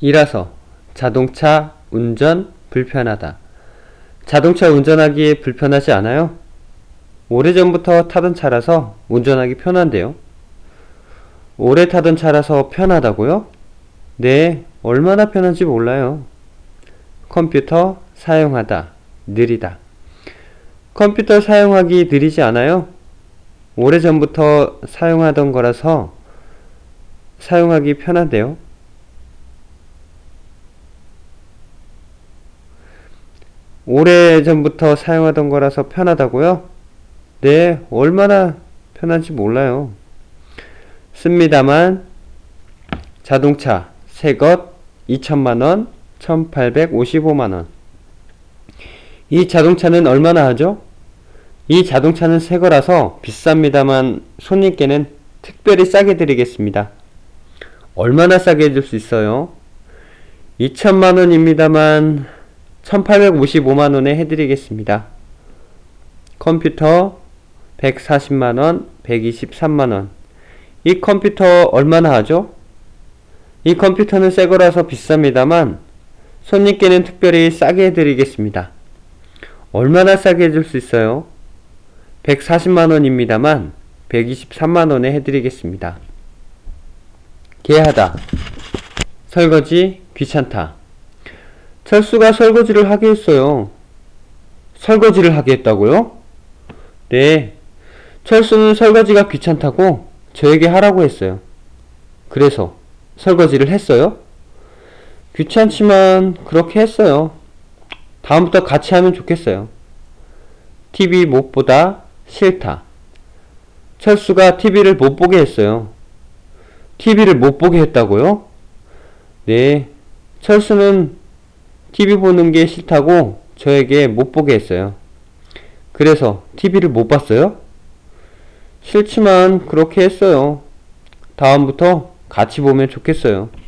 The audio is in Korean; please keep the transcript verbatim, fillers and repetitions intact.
이라서 자동차 운전 불편하다. 자동차 운전하기 불편하지 않아요? 오래전부터 타던 차라서 운전하기 편한데요. 오래 타던 차라서 편하다고요? 네, 얼마나 편한지 몰라요. 컴퓨터 사용하다, 느리다. 컴퓨터 사용하기 느리지 않아요? 오래전부터 사용하던 거라서 사용하기 편한데요. 오래전부터 사용하던 거라서 편하다고요? 네, 얼마나 편한지 몰라요. 씁니다만 자동차 새것 이천만 원, 천팔백오십오만 원. 이 자동차는 얼마나 하죠? 이 자동차는 새거라서 비쌉니다만 손님께는 특별히 싸게 드리겠습니다. 얼마나 싸게 해줄 수 있어요? 이천만 원입니다만 천팔백오십오만 원에 해드리겠습니다. 컴퓨터 백사십만 원, 백이십삼만 원. 이 컴퓨터 얼마나 하죠? 이 컴퓨터는 새거라서 비쌉니다만 손님께는 특별히 싸게 해드리겠습니다. 얼마나 싸게 해줄 수 있어요? 백사십만 원입니다만 백이십삼만 원에 해드리겠습니다. 개하다, 설거지 귀찮다. 철수가 설거지를 하게 했어요. 설거지를 하게 했다고요? 네, 철수는 설거지가 귀찮다고 저에게 하라고 했어요. 그래서 설거지를 했어요? 귀찮지만 그렇게 했어요. 다음부터 같이 하면 좋겠어요. 티비 못 보다 싫다. 철수가 티비를 못 보게 했어요. 티비를 못 보게 했다고요? 네, 철수는 티비 보는 게 싫다고 저에게 못 보게 했어요. 그래서 티비를 못 봤어요? 싫지만 그렇게 했어요. 다음부터 같이 보면 좋겠어요.